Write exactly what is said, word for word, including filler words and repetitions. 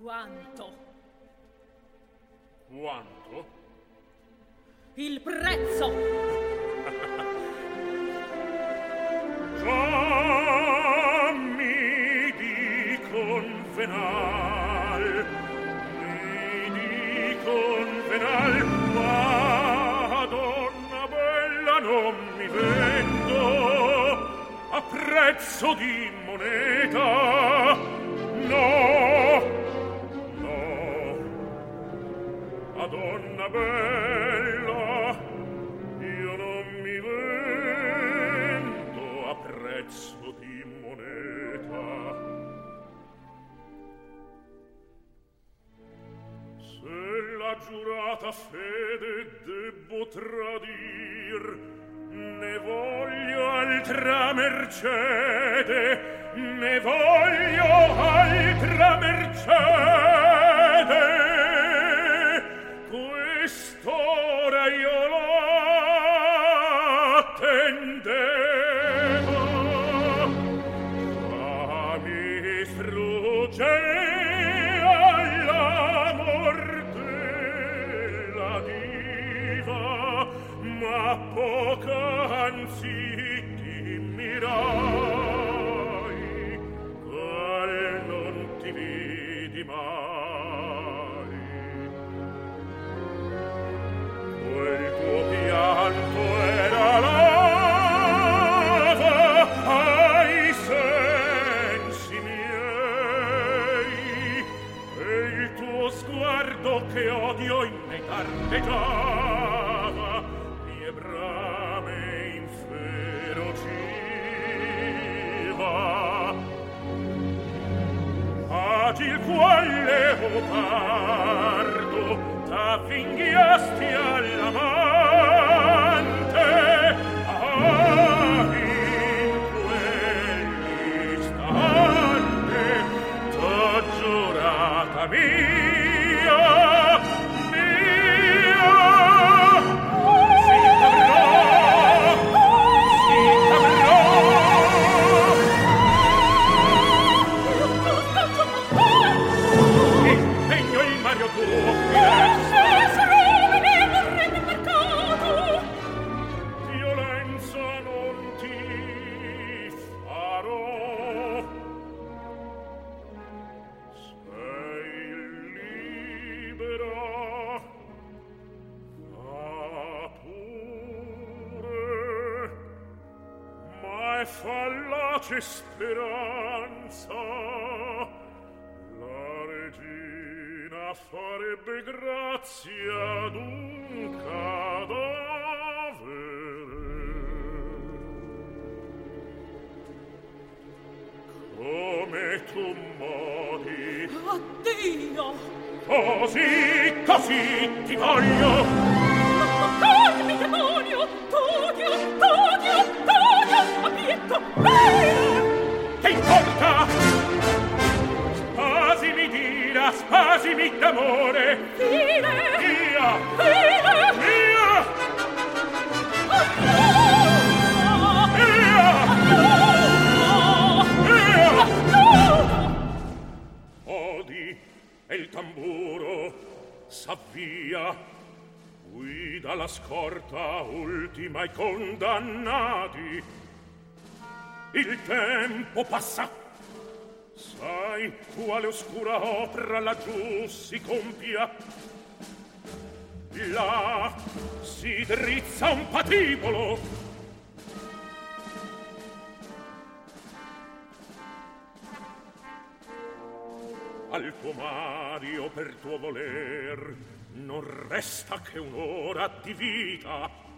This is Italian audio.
Quanto? Quanto? Il prezzo! Già mi dicon venal, mi dicon venal, ma donna bella non mi vendo a prezzo di moneta, no, no, a donna bella io non mi vendo a prezzo di moneta. Se la giurata fede debbo tradir, ne voglio altra mercede, ne voglio altra mercede. Quest'ora io l'attendevo, ma mi strugge alla morte la diva, ma poc'anzi dimmirai, qual non ti vidi mai. Quel tuo pianto era lava ai sensi miei, e il tuo sguardo che odio in me tardeggiava mie brame inferociva. Agil qual leopardo t'avvinghiasti all'amante, ah, in quell'istante t'ho giurata mia, mia. Si t'avrò, si t'avrò. Impegno il Mario tuo, violenza non ti farò. Sei libera, fa pure, ma è fallace speranza. La regina farebbe grazia d'un cadavere. Come tu mori, Addio! così, così ti voglio. Non toccarmi, demonio! T'odio, t'odio, t'odio! Obietto, bene! Che importa? Spasimi d'ira, spasimi d'amore. Fine! Via! Fine! Via! Aiuto! Odi, e il tamburo s'avvia, guida la scorta ultima ai condannati. Il tempo passa, sai quale oscura opera laggiù si compia. Là si drizza un patibolo, al tuo Mario per tuo voler non resta che un'ora di vita.